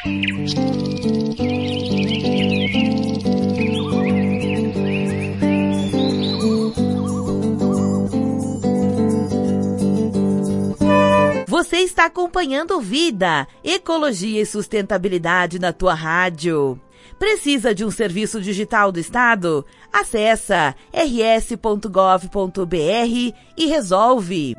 Você está acompanhando Vida, Ecologia e Sustentabilidade na tua rádio. Precisa de um serviço digital do Estado? Acessa rs.gov.br e resolve.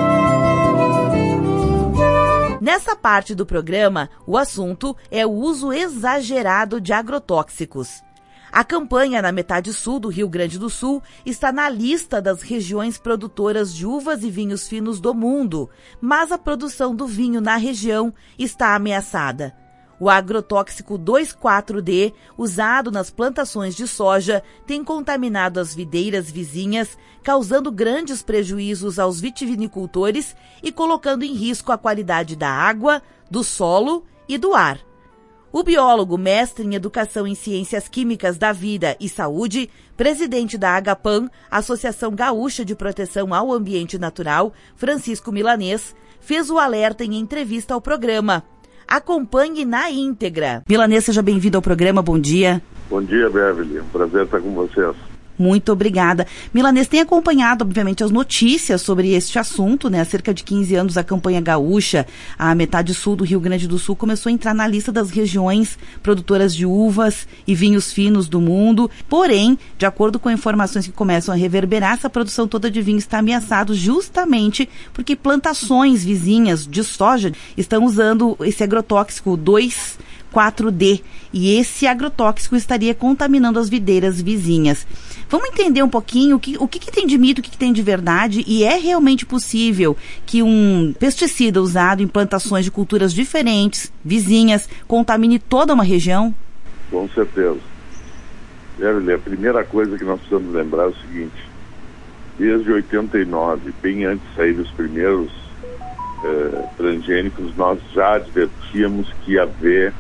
Nessa parte do programa, o assunto é o uso exagerado de agrotóxicos. A campanha na metade sul do Rio Grande do Sul está na lista das regiões produtoras de uvas e vinhos finos do mundo, mas a produção do vinho na região está ameaçada. O agrotóxico 2,4-D, usado nas plantações de soja, tem contaminado as videiras vizinhas, causando grandes prejuízos aos vitivinicultores e colocando em risco a qualidade da água, do solo e do ar. O biólogo, mestre em Educação em Ciências Químicas da Vida e Saúde, presidente da AGAPAN, Associação Gaúcha de Proteção ao Ambiente Natural, Francisco Milanês, fez o alerta em entrevista ao programa. Acompanhe na íntegra. Milanês, seja bem-vindo ao programa, bom dia. Bom dia, Beverly, um prazer estar com vocês. Muito obrigada. Milanês tem acompanhado, obviamente, as notícias sobre este assunto, né? Há cerca de 15 anos, a campanha gaúcha, a metade sul do Rio Grande do Sul, começou a entrar na lista das regiões produtoras de uvas e vinhos finos do mundo. Porém, de acordo com informações que começam a reverberar, essa produção toda de vinho está ameaçada justamente porque plantações vizinhas de soja estão usando esse agrotóxico 2,4-D, e esse agrotóxico estaria contaminando as videiras vizinhas. Vamos entender um pouquinho o que tem de mito, o que tem de verdade, e é realmente possível que um pesticida usado em plantações de culturas diferentes, vizinhas, contamine toda uma região? Com certeza. Beverly, a primeira coisa que nós precisamos lembrar é o seguinte: desde 89, bem antes de sair os primeiros transgênicos, nós já advertíamos que ia haver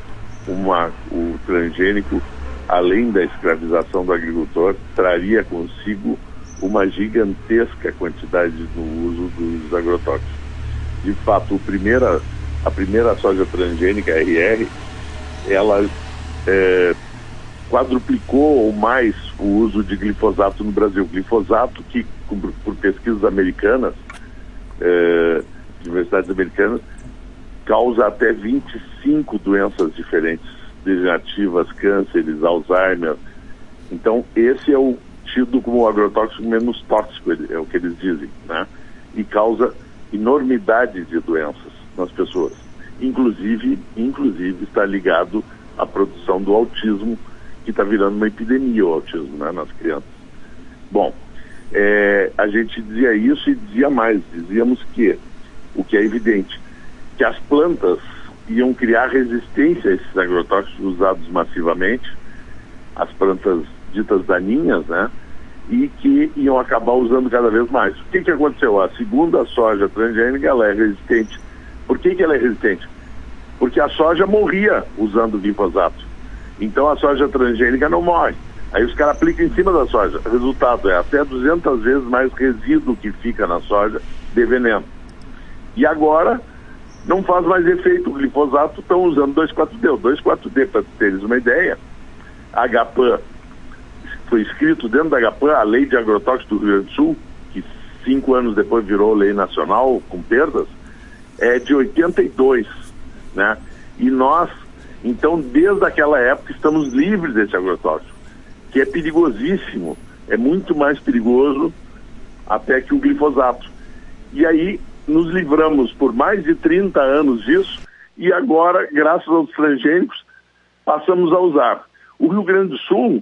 o transgênico, além da escravização do agricultor, traria consigo uma gigantesca quantidade no uso dos agrotóxicos. De fato, a primeira soja transgênica, RR, ela quadruplicou ou mais o uso de glifosato no Brasil. Glifosato que, por pesquisas americanas, universidades americanas, causa até 25 doenças diferentes, degenerativas, cânceres, Alzheimer. Então, esse é o tido como o agrotóxico menos tóxico, é o que eles dizem, né? E causa enormidade de doenças nas pessoas. Inclusive está ligado à produção do autismo, que está virando uma epidemia, o autismo, né, nas crianças. Bom, a gente dizia isso e dizia mais. Dizíamos que, o que é evidente, que as plantas iam criar resistência a esses agrotóxicos usados massivamente, as plantas ditas daninhas, né? E que iam acabar usando cada vez mais. O que aconteceu? A segunda soja transgênica, ela é resistente. Por que ela é resistente? Porque a soja morria usando glifosato. Então a soja transgênica não morre. Aí os caras aplicam em cima da soja. O resultado é até 200 vezes mais resíduo que fica na soja de veneno. E agora não faz mais efeito o glifosato, estão usando 2,4-D. O 2,4-D, para teres uma ideia, a AGAPAN, foi escrito dentro da AGAPAN, a Lei de Agrotóxicos do Rio Grande do Sul, que 5 anos depois virou lei nacional, com perdas, é de 82, né? E nós, então, desde aquela época, estamos livres desse agrotóxico, que é perigosíssimo, é muito mais perigoso até que o glifosato. E aí, nos livramos por mais de 30 anos disso, e agora, graças aos transgênicos, passamos a usar. O Rio Grande do Sul,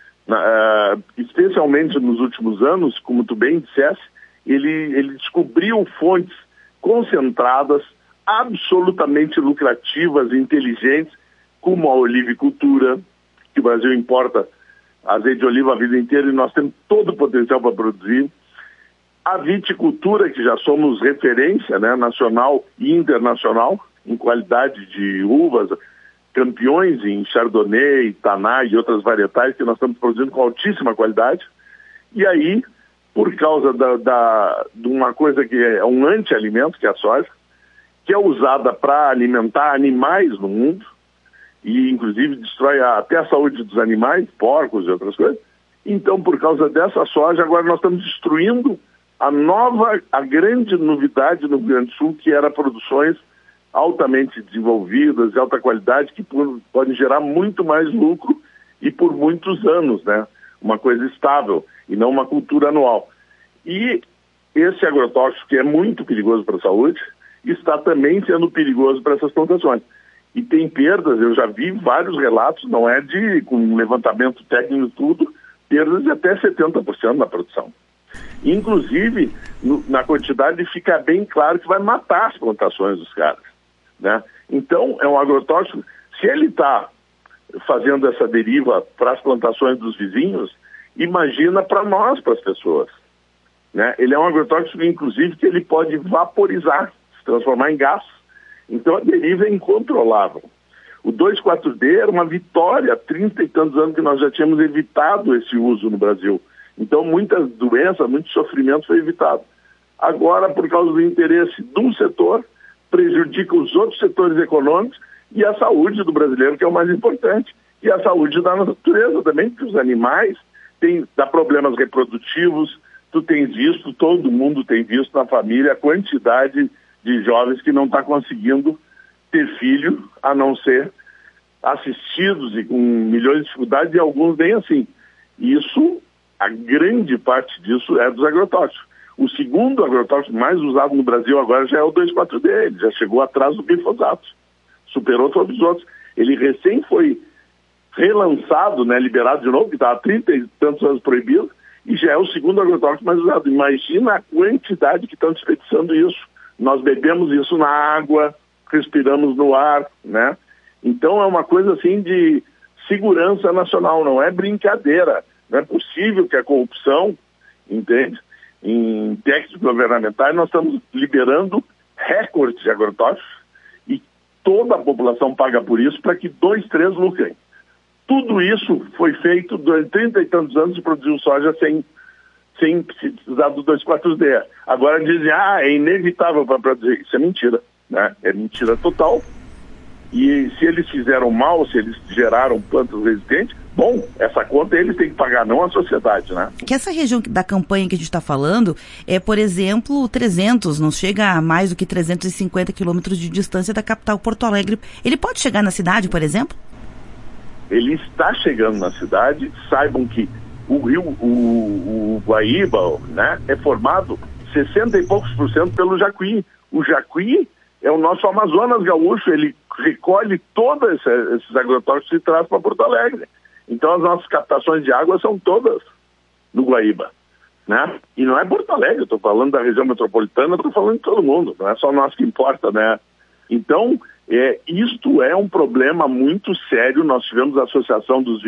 especialmente nos últimos anos, como tu bem disseste, ele descobriu fontes concentradas, absolutamente lucrativas e inteligentes, como a olivicultura, que o Brasil importa azeite de oliva a vida inteira e nós temos todo o potencial para produzir. A viticultura, que já somos referência, né, nacional e internacional em qualidade de uvas, campeões em Chardonnay, Taná e outras varietais que nós estamos produzindo com altíssima qualidade. E aí, por causa de uma coisa que é um anti-alimento, que é a soja, que é usada para alimentar animais no mundo, e inclusive destrói até a saúde dos animais, porcos e outras coisas. Então, por causa dessa soja, agora nós estamos destruindo a grande novidade no Rio Grande do Sul, que era produções altamente desenvolvidas, de alta qualidade, que podem gerar muito mais lucro e por muitos anos, né? Uma coisa estável e não uma cultura anual. E esse agrotóxico, que é muito perigoso para a saúde, está também sendo perigoso para essas plantações. E tem perdas, eu já vi vários relatos, não é com levantamento técnico e tudo, perdas de até 70% na produção. Inclusive, na quantidade fica bem claro que vai matar as plantações dos caras, né? Então, é um agrotóxico, se ele está fazendo essa deriva para as plantações dos vizinhos, imagina para nós, para as pessoas, né? Ele é um agrotóxico, inclusive, que ele pode vaporizar, se transformar em gás. Então, a deriva é incontrolável. O 2,4-D era uma vitória, há 30 e tantos anos que nós já tínhamos evitado esse uso no Brasil. Então, muitas doenças, muito sofrimento foi evitado. Agora, por causa do interesse de um setor, prejudica os outros setores econômicos e a saúde do brasileiro, que é o mais importante. E a saúde da natureza também, porque os animais dá problemas reprodutivos. Tu tens visto, todo mundo tem visto na família a quantidade de jovens que não está conseguindo ter filho, a não ser assistidos e com milhões de dificuldades, e alguns nem assim. Isso, a grande parte disso é dos agrotóxicos. O segundo agrotóxico mais usado no Brasil agora já é o 2,4-D, ele já chegou atrás do glifosato, superou todos os outros. Ele recém foi relançado, né, liberado de novo, que estava há 30 e tantos anos proibido, e já é o segundo agrotóxico mais usado. Imagina a quantidade que estão desperdiçando isso. Nós bebemos isso na água, respiramos no ar, né? Então é uma coisa assim de segurança nacional, não é brincadeira. Não é possível que a corrupção, entende? Em textos governamentais nós estamos liberando recordes de agrotóxicos e toda a população paga por isso para que 2, 3 lucrem. Tudo isso foi feito durante 30 e tantos anos de produzir soja sem precisar do 2,4-D. Agora dizem, é inevitável para produzir. Isso é mentira, né? É mentira total. E se eles fizeram mal, se eles geraram plantas resistentes, bom, essa conta eles têm que pagar, não a sociedade, né? Que essa região da campanha que a gente está falando é, por exemplo, 300, não chega a mais do que 350 quilômetros de distância da capital Porto Alegre. Ele pode chegar na cidade, por exemplo? Ele está chegando na cidade. Saibam que o rio, o Guaíba, né, é formado 60 e poucos % pelo Jacuí. O Jacuí é o nosso Amazonas gaúcho, ele recolhe todos esses agrotóxicos e traz para Porto Alegre. Então as nossas captações de água são todas no Guaíba, né? E não é Porto Alegre, eu estou falando da região metropolitana, estou falando de todo mundo, não é só nós que importa, né? Então, isto é um problema muito sério. Nós tivemos a Associação dos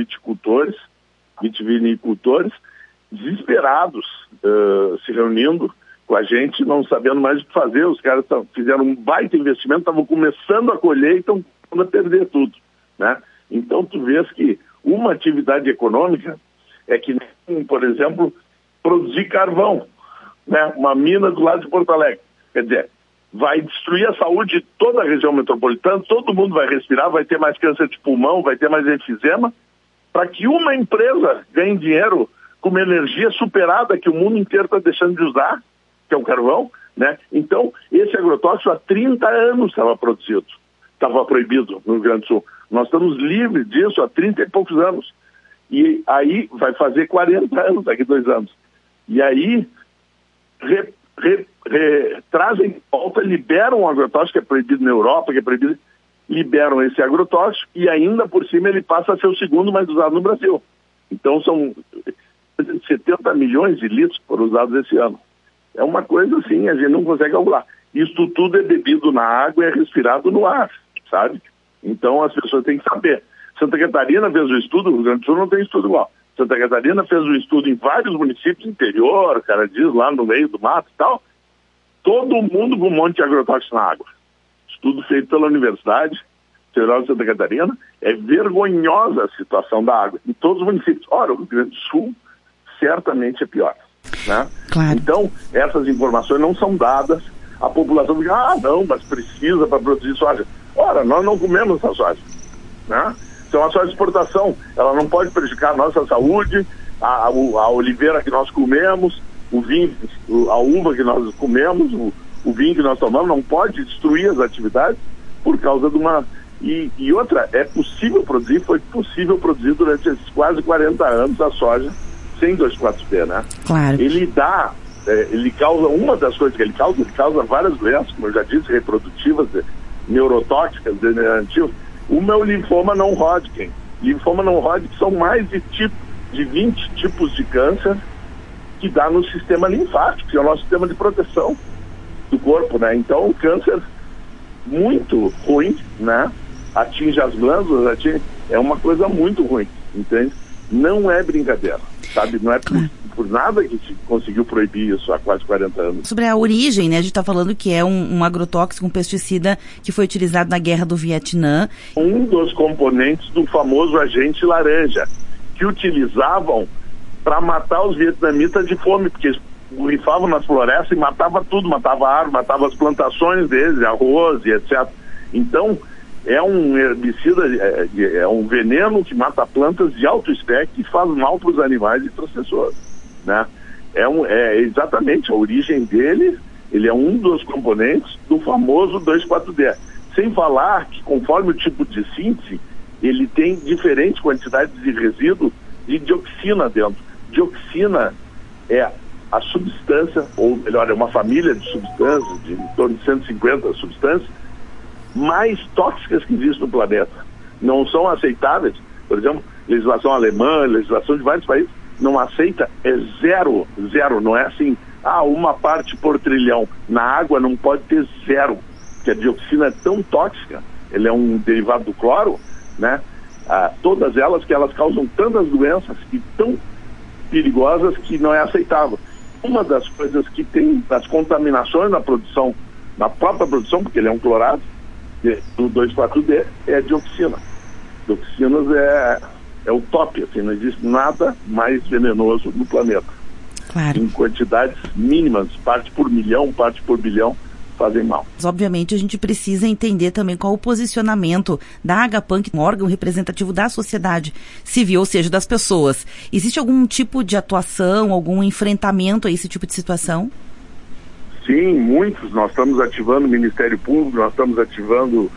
Vitivinicultores, desesperados, se reunindo com a gente, não sabendo mais o que fazer. Os caras fizeram um baita investimento, estavam começando a colher e estão começando a perder tudo, né? Então, tu vês que uma atividade econômica é que, por exemplo, produzir carvão, né? Uma mina do lado de Porto Alegre. Quer dizer, vai destruir a saúde de toda a região metropolitana, todo mundo vai respirar, vai ter mais câncer de pulmão, vai ter mais enfisema, para que uma empresa ganhe dinheiro com uma energia superada que o mundo inteiro está deixando de usar, que é o carvão, né? Então, esse agrotóxico há 30 anos estava produzido, estava proibido no Rio Grande do Sul. Nós estamos livres disso há 30 e poucos anos. E aí vai fazer 40 anos daqui a 2 anos. E aí trazem de volta, liberam o agrotóxico que é proibido na Europa, que é proibido, liberam esse agrotóxico e ainda por cima ele passa a ser o segundo mais usado no Brasil. Então são 70 milhões de litros que foram usados esse ano. É uma coisa assim, a gente não consegue calcular. Isso tudo é bebido na água e é respirado no ar, sabe? Então as pessoas têm que saber. Santa Catarina fez o estudo, o Rio Grande do Sul não tem estudo igual. Santa Catarina fez o estudo em vários municípios do interior, o cara diz, lá no meio do mato e tal. Todo mundo com um monte de agrotóxico na água. Estudo feito pela Universidade Federal de Santa Catarina. É vergonhosa a situação da água em todos os municípios. Ora, o Rio Grande do Sul certamente é pior, né? Claro. Então, essas informações não são dadas. A população diz, não, mas precisa para produzir soja. Ora, nós não comemos essa soja. né? Isso é uma soja de exportação, ela não pode prejudicar a nossa saúde, a oliveira que nós comemos, o vinho, a uva que nós comemos, o vinho que nós tomamos, não pode destruir as atividades por causa de uma... E outra, é possível produzir, foi possível produzir durante esses quase 40 anos a soja sem 2,4-D, né? Claro. Ele causa, uma das coisas que ele causa várias doenças, como eu já disse, reprodutivas, neurotóxicas, degenerativas. Uma é o linfoma não Hodgkin. Linfoma não Hodgkin são mais de 20 tipos de câncer que dá no sistema linfático, que é o nosso sistema de proteção do corpo, né? Então, o câncer muito ruim, né? Atinge as glândulas, é uma coisa muito ruim, entende? Não é brincadeira, sabe? Não é por nada que se conseguiu proibir isso há quase 40 anos. Sobre a origem, né? A gente está falando que é um agrotóxico, um pesticida que foi utilizado na Guerra do Vietnã. Um dos componentes do famoso agente laranja, que utilizavam para matar os vietnamitas de fome, porque eles borrifavam nas florestas e matava tudo, matava a árvore, matava as plantações deles, arroz e etc. Então, é um herbicida, é um veneno que mata plantas de alto espectro e faz mal para os animais e para as pessoas, né? É exatamente a origem dele, ele é um dos componentes do famoso 2,4-D. Sem falar que, conforme o tipo de síntese, ele tem diferentes quantidades de resíduo de dioxina dentro. Dioxina é a substância, ou melhor, é uma família de substâncias, de em torno de 150 substâncias, mais tóxicas que existem no planeta. Não são aceitáveis. Por exemplo, legislação alemã, legislação de vários países, não aceita, é zero, não é assim, uma parte por trilhão. Na água não pode ter zero, porque a dioxina é tão tóxica, ele é um derivado do cloro, né? Todas elas que elas causam tantas doenças e tão perigosas que não é aceitável. Uma das coisas que tem das contaminações na produção, na própria produção, porque ele é um clorado, do 2,4-D, é a dioxina. Dioxinas é o top, assim, não existe nada mais venenoso no planeta. Claro. Em quantidades mínimas, parte por milhão, parte por bilhão, fazem mal. Obviamente, a gente precisa entender também qual o posicionamento da Agapan, que é um órgão representativo da sociedade civil, ou seja, das pessoas. Existe algum tipo de atuação, algum enfrentamento a esse tipo de situação? Sim, muitos. Nós estamos ativando o Ministério Público, nós estamos ativando,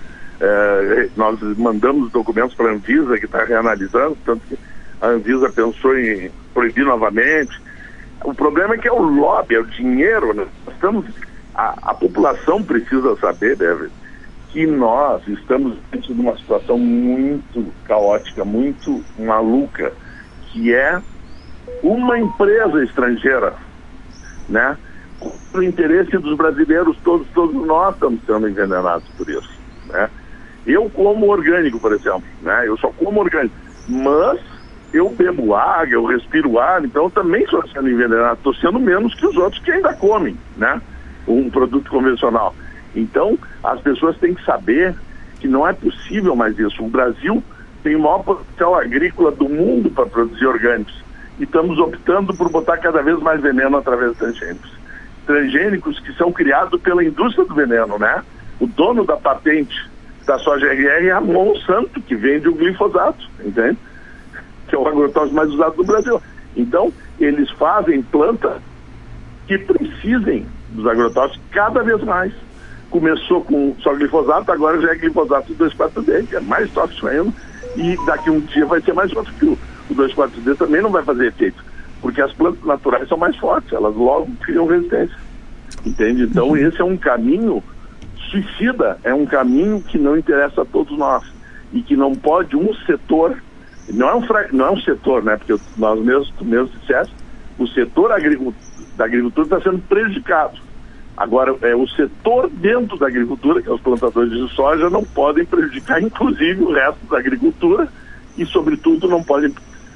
nós mandamos documentos para a Anvisa, que está reanalisando, tanto que a Anvisa pensou em proibir novamente. O problema é que é o lobby, é o dinheiro, né? A população precisa saber, Beverly, que nós estamos dentro de uma situação muito caótica, muito maluca, que é uma empresa estrangeira, né? O interesse dos brasileiros, todos nós estamos sendo envenenados por isso, né? Eu como orgânico, por exemplo, né? Eu só como orgânico, mas eu bebo água, eu respiro ar, então eu também estou sendo envenenado, estou sendo menos que os outros que ainda comem, né? Um produto convencional. Então, as pessoas têm que saber que não é possível mais isso. O Brasil tem o maior potencial agrícola do mundo para produzir orgânicos e estamos optando por botar cada vez mais veneno através de transgênicos. Transgênicos que são criados pela indústria do veneno, né? O dono da patente da soja RR é a Monsanto, que vende o glifosato, entende? Que é o agrotóxico mais usado no Brasil. Então, eles fazem plantas que precisem dos agrotóxicos cada vez mais. Começou com só glifosato, agora já é glifosato 2,4-D, que é mais tóxico ainda, e daqui um dia vai ser mais tóxico, que o 2,4-D também não vai fazer efeito, porque as plantas naturais são mais fortes, elas logo criam resistência, entende? Então esse é um caminho suicida, é um caminho que não interessa a todos nós, e que não pode um setor, não é um setor, né, porque nós mesmos, tu mesmo disseste, o setor da agricultura está sendo prejudicado. Agora, o setor dentro da agricultura, que é os plantadores de soja, não podem prejudicar, inclusive, o resto da agricultura e, sobretudo, não podem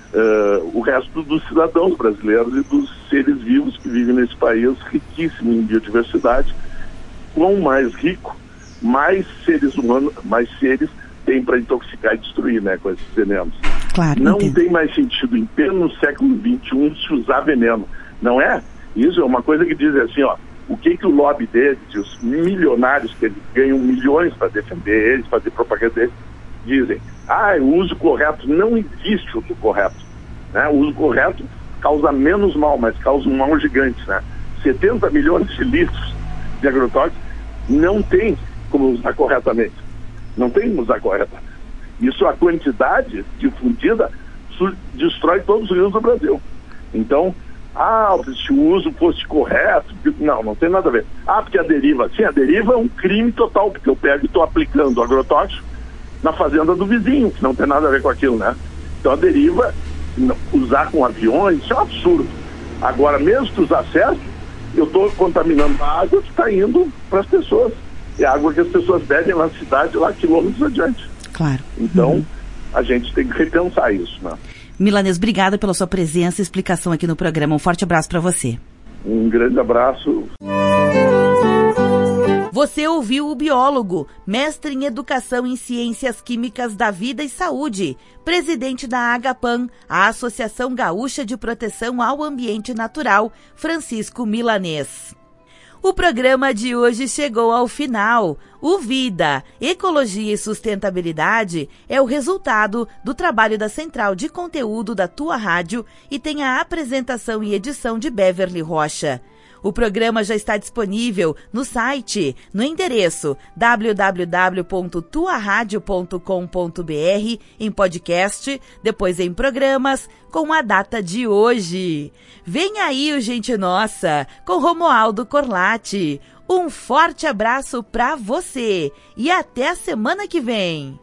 o resto dos cidadãos brasileiros e dos seres vivos que vivem nesse país riquíssimo em biodiversidade. Quanto mais rico, mais seres humanos, mais seres tem para intoxicar e destruir, né, com esses venenos. Claro, não entendo. Tem mais sentido, em pleno século XXI, se usar veneno. Não é? Isso é uma coisa que diz assim, ó, o que o lobby deles, os milionários que eles ganham milhões para defender eles, fazer propaganda deles, dizem, o uso correto. Não existe uso correto, né? O uso correto causa menos mal, mas causa um mal gigante, né? 70 milhões de litros de agrotóxicos não tem como usar corretamente. Não tem como usar corretamente. Isso, a quantidade difundida destrói todos os rios do Brasil. Então, se o uso fosse correto, não tem nada a ver. Porque a deriva, sim, a deriva é um crime total, porque eu pego e estou aplicando agrotóxico na fazenda do vizinho, que não tem nada a ver com aquilo, né? Então a deriva, usar com aviões, isso é um absurdo. Agora, mesmo que usar certo, eu estou contaminando a água que está indo para as pessoas. É a água que as pessoas bebem na cidade, lá quilômetros adiante. Claro. Então, a gente tem que repensar isso, né? Milanês, obrigada pela sua presença e explicação aqui no programa. Um forte abraço para você. Um grande abraço. Você ouviu o biólogo, mestre em Educação em Ciências Químicas da Vida e Saúde, presidente da Agapan, a Associação Gaúcha de Proteção ao Ambiente Natural, Francisco Milanês. O programa de hoje chegou ao final. O Vida, Ecologia e Sustentabilidade é o resultado do trabalho da Central de Conteúdo da Tua Rádio e tem a apresentação e edição de Beverly Rocha. O programa já está disponível no site, no endereço www.tuaradio.com.br, em podcast, depois em programas, com a data de hoje. Vem aí o Gente Nossa, com Romualdo Corlatti. Um forte abraço para você e até a semana que vem.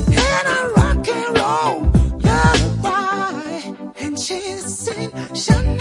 Shine